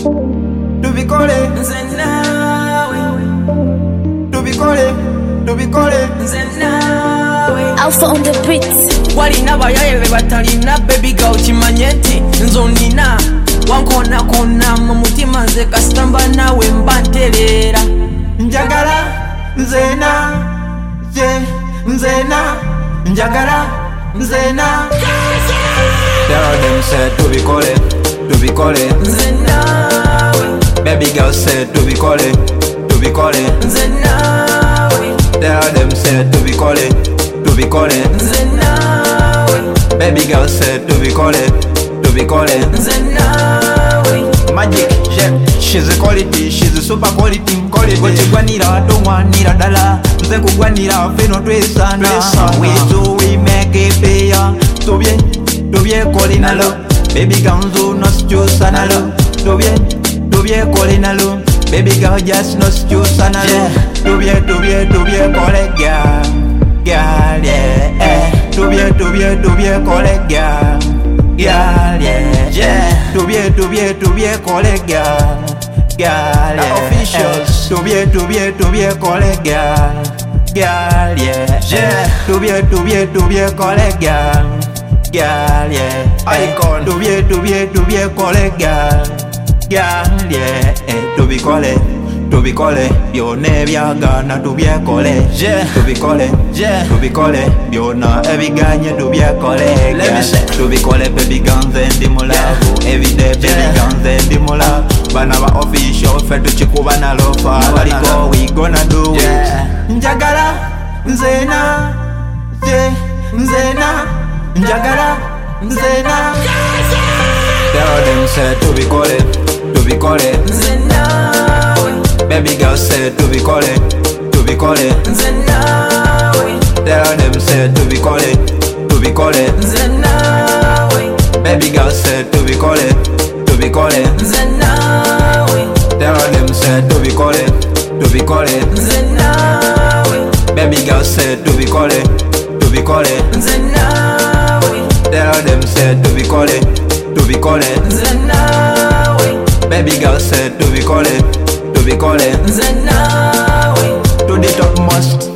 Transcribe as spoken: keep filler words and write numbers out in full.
tubikole nze nawe, tubikole tubikole nze nawe. Alpha on the beats. Walina bayaye be batalina baby girl kimanye nti nzonina wankona kona mu mutima nze kasitamba nawe mbanterera njagala nzena je nzena njagala nzena. Tell them say tubikole tubikole nze nawe, baby girl say tubikole tubikole nze nawe, tell them say tubikole tubikole nze nawe, baby girl say tubikole tubikole nze nawe. Magic, yeah, she's a quality, she's a super quality, quality. Kugwanira tongwanira dala, nze kugwanira feno twesana. We do we make it better. Tobye, tobye kolina lo, baby ganzo no stusa na lo. Tobye, tobye kolina lo, baby girl just no stusa na lo. Tobye, tobye, tobye kolega, girl yeah. Tobye, tobye, tobye kolega. Girl, yeah, yeah. Tubie, tubie, tubie, kolega. Girl, yeah. Officials. Tubie, tubie, tubie, kolega. Girl, yeah, yeah. Tubie, tubie, tubie, kolega. Girl, yeah. Icon. Tubie, tubie, tubie, kolega. Girl, yeah. Tubikole, tubikole. Byonna byagana tubyekole. Yeah. Tubikole, yeah. Tubikole. Byonna ebiganye tubyekole. Let me say. Tubikole baby guns and the mulavu. Every day baby guns and the mulavu. Bana ba official fetu chikuba na lofa. Waliko we gonna do it. Njagala nzena je nzena njagala nzena. Tell them say tubikole tubikole nze nawe, baby girl say tubikole tubikole nze nawe, tell them say tubikole tubikole nze nawe, baby girl say tubikole tubikole nze nawe, tell them say tubikole tubikole nze nawe, baby girl say tubikole tubikole nze nawe, tell them say tubikole tubikole nze nawe, baby girl say tubikole tubikole nze nawe. to the topmost.